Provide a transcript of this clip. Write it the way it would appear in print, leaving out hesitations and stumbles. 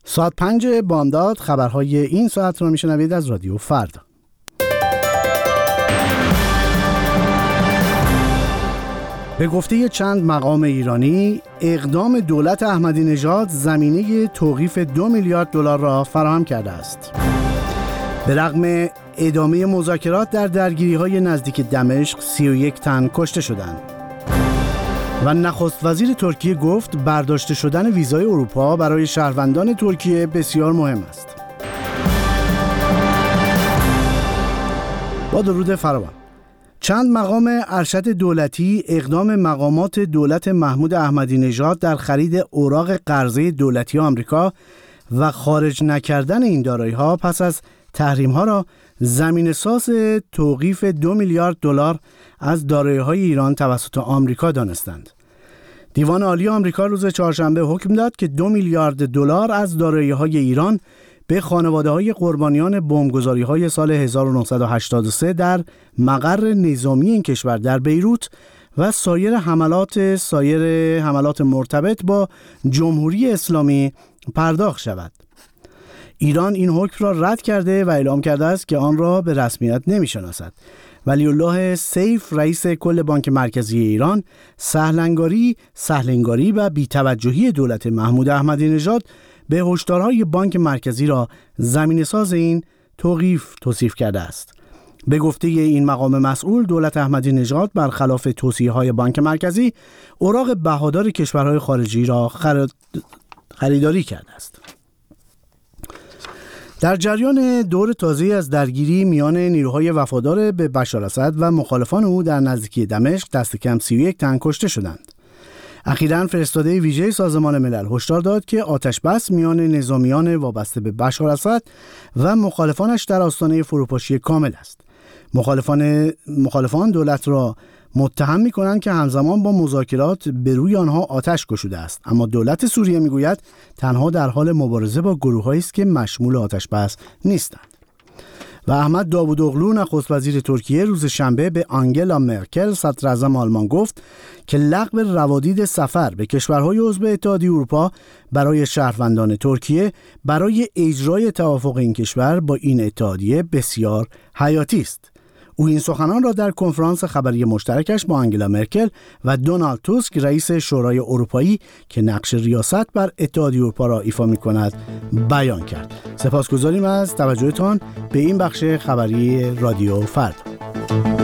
ساعت 5 بامداد خبرهای این ساعت را میشنوید از رادیو فردا. به گفته چند مقام ایرانی، اقدام دولت احمدی نژاد زمینه توقیف 2 میلیارد دلار را فراهم کرده است. به رغم ادامه مذاکرات در درگیری‌های نزدیک دمشق 31 تن کشته شدند. و نخست وزیر ترکیه گفت برداشته شدن ویزای اروپا برای شهروندان ترکیه بسیار مهم است. با درود فراوان. چند مقام ارشد دولتی اقدام مقامات دولت محمود احمدی نژاد در خرید اوراق قرضه دولتی آمریکا و خارج نکردن این دارایی‌ها پس از تحریم‌ها را زمینه‌ساز توقیف 2 میلیارد دلار از دارایی‌های ایران توسط آمریکا دانستند. دیوان عالی آمریکا روز چهارشنبه حکم داد که 2 میلیارد دلار از دارایی‌های ایران به خانواده‌های قربانیان بمبگذاری‌های سال 1983 در مقر نظامی این کشور در بیروت و سایر حملات مرتبط با جمهوری اسلامی پرداخت شود. ایران این حکم را رد کرده و اعلام کرده است که آن را به رسمیت نمی‌شناسد. ولی الله سیف رئیس کل بانک مرکزی ایران سهلنگاری و بی‌توجهی دولت محمود احمدی نژاد به هشدارهای بانک مرکزی را زمینه‌ساز این توقیف توصیف کرده است. به گفته این مقام مسئول، دولت احمدی نژاد برخلاف توصیه‌های بانک مرکزی اوراق بهادار کشورهای خارجی را خریداری کرده است. در جریان دور تازه از درگیری میان نیروهای وفادار به بشار اسد و مخالفان او در نزدیکی دمشق دست کم 31 تن کشته شدند. اخیراً فرستاده ویژه سازمان ملل هشدار داد که آتش بس میان نظامیان وابسته به بشار اسد و مخالفانش در آستانه فروپاشی کامل است. مخالفان دولت را متهم می‌کنند که همزمان با مذاکرات به روی آنها آتش گشوده است، اما دولت سوریه میگوید تنها در حال مبارزه با گروه‌هایی است که مشمول آتش بس نیستند. و احمد داوودوغلو نخست وزیر ترکیه روز شنبه به آنگلا مرکل صدر اعظم آلمان گفت که لغو روادید سفر به کشورهای عضو اتحادیه اروپا برای شهروندان ترکیه برای اجرای توافق این کشور با این اتحادیه بسیار حیاتی است. او این سخنان را در کنفرانس خبری مشترکش با آنگلا مرکل و دونالد توسک رئیس شورای اروپایی که نقش ریاست بر اتحادیه اروپا را ایفا می‌کند بیان کرد. سپاسگزاریم از توجهتان به این بخش خبری رادیو فردا.